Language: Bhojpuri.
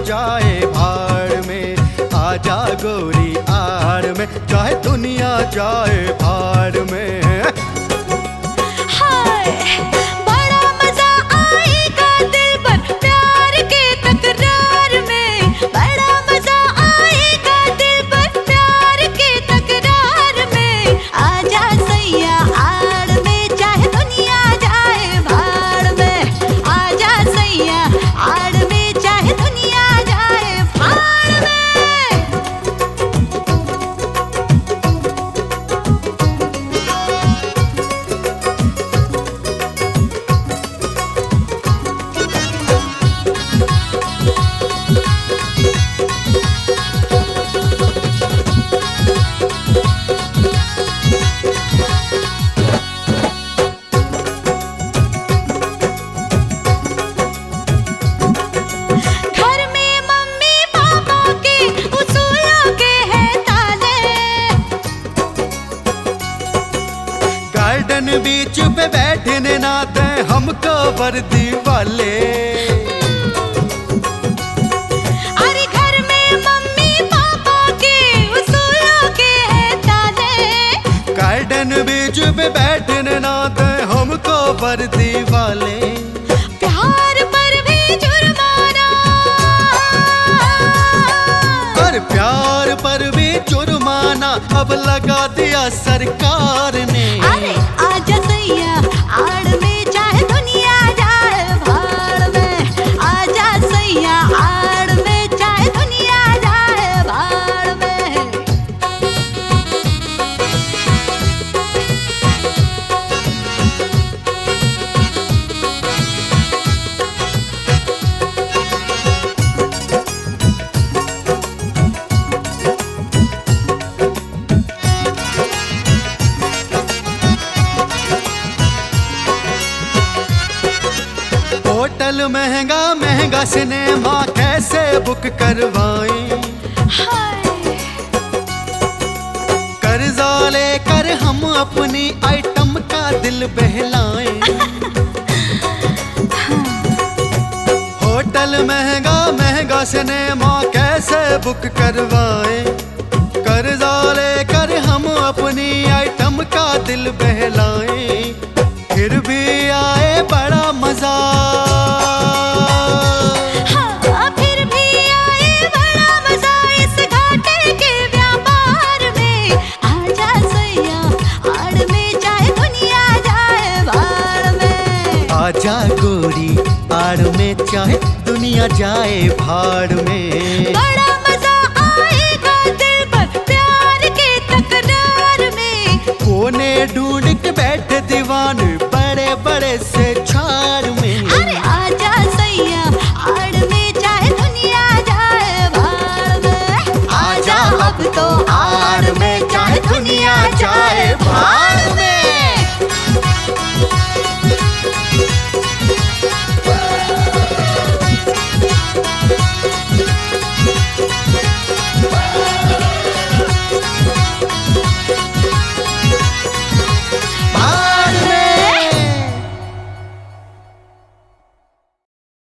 जाए भाड़ में, आजा गोरी आड़ में, चाहे दुनिया जाए भाड़ में। हाय बड़ा मजा आएगा दिल पर प्यार के तकरार में, बड़ा मजा आएगा दिल पर प्यार के तकरार में। आजा सैया आड़ में, चाहे दुनिया जाए भाड़ में, आजा सैया आड़ में, चाहे दुनिया जाए भाड़ में। घर में मम्मी पापा के उसूलों के हैं ताले, गार्डन बीच पे बैठने ना दे हमको वर्दी वाले। अरे घर में मम्मी पापा के उसूलों के हैं ताले, गार्डन बीच पे बैठने ना दे हमको वर्दी वाले। प्यार पर भी जुर्माना, पर प्यार पर भी जुर्माना अब लगा दिया सरकार ने। अरे आजा सैया आड़ में, चाहे दुनिया जाए भाड़ में, आजा सैया आड़ में, चाहे दुनिया जाए भाड़ में। होटल महंगा महंगा सिनेमा कैसे बुक करवाएं, हाय कर्जा लेकर हम अपनी आइटम का दिल बहलाएं। होटल महंगा महंगा सिनेमा कैसे बुक करवाएं, कर्जा लेकर हम अपनी आइटम का दिल बहलाएं। फिर भी आए बड़ा मजा, हाँ फिर भी आए बड़ा मजा इस घाटे के व्यापार में। आजा सैया आड़ में, चाहे दुनिया जाए भाड़ में, आजा गोरी आड़ में, चाहे दुनिया जाए भाड़ में। बड़ा मजा आएगा दिल पर प्यार के तकरार में। कोने ढूंढ के बैठे दीवाने बड़े बड़े से छाड़